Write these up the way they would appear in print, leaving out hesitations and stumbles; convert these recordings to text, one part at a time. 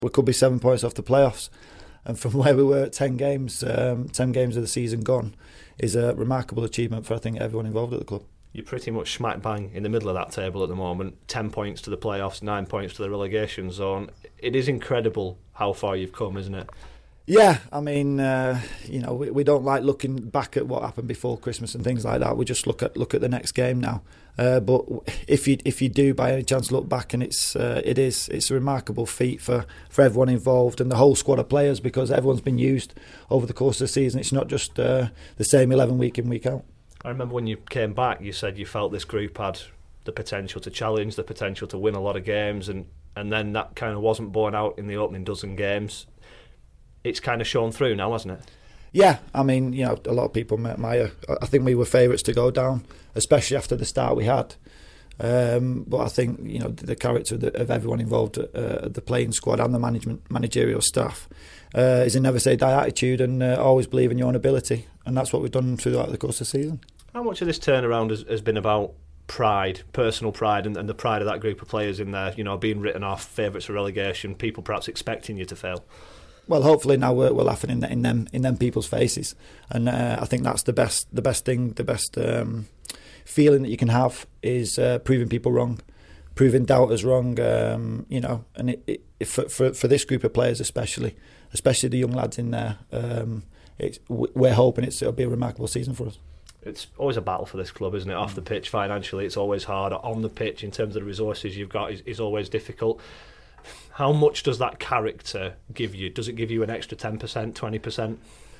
We could be 7 points off the playoffs. And from where we were at 10 games, 10 games of the season gone, is a remarkable achievement for, I think, everyone involved at the club. You're pretty much smack bang in the middle of that table at the moment. 10 points to the playoffs, 9 points to the relegation zone. It is incredible how far you've come, isn't it? Yeah, I mean, we don't like looking back at what happened before Christmas and things like that. We just look at the next game now. But if you do by any chance look back, and it's a remarkable feat for everyone involved and the whole squad of players, because everyone's been used over the course of the season. It's not just the same 11 week in, week out. I remember when you came back, you said you felt this group had the potential to challenge, the potential to win a lot of games, and then that kind of wasn't borne out in the opening dozen games. It's kind of shown through now, hasn't it? Yeah, I mean, a lot of people admire. I think we were favourites to go down, especially after the start we had. But I think the character of everyone involved, the playing squad and the managerial staff, is a never say die attitude, and always believe in your own ability, and that's what we've done throughout the course of the season. How much of this turnaround has been about pride, personal pride, and the pride of that group of players in there? Being written off, favourites for relegation, people perhaps expecting you to fail. Well, hopefully now we're laughing in them people's faces, and I think that's the best thing, the best feeling that you can have is proving people wrong, proving doubters wrong. And for this group of players, especially the young lads in there, we're hoping it'll be a remarkable season for us. It's always a battle for this club, isn't it? Off the pitch, financially, it's always hard. On the pitch, in terms of the resources you've got, is always difficult. How much does that character give you? Does it give you an extra 10%, 20%?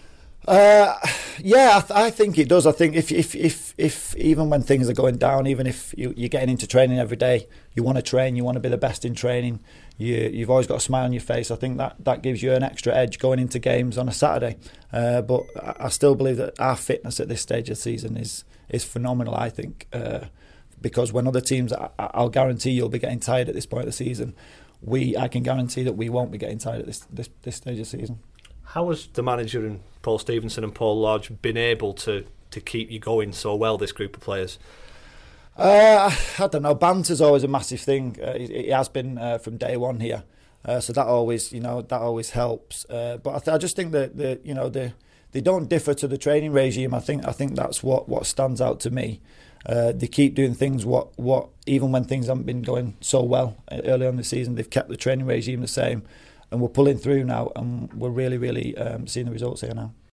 Yeah, I think it does. I think if even when things are going down, even if you're getting into training every day, you want to train, you want to be the best in training, you've always got a smile on your face. I think that gives you an extra edge going into games on a Saturday. But I still believe that our fitness at this stage of the season is phenomenal, I think, because when other teams, I'll guarantee you'll be getting tired at this point of the season. I can guarantee that we won't be getting tired at this stage of the season. How has the manager and Paul Stevenson and Paul Lodge been able to keep you going so well, this group of players? I don't know. Banter's always a massive thing. It has been from day one here, so that always helps. But I just think that they don't differ to the training regime. I think that's what stands out to me. They keep doing things what even when things haven't been going so well early on in the season, they've kept the training regime the same, and we're pulling through now, and we're really seeing the results here now.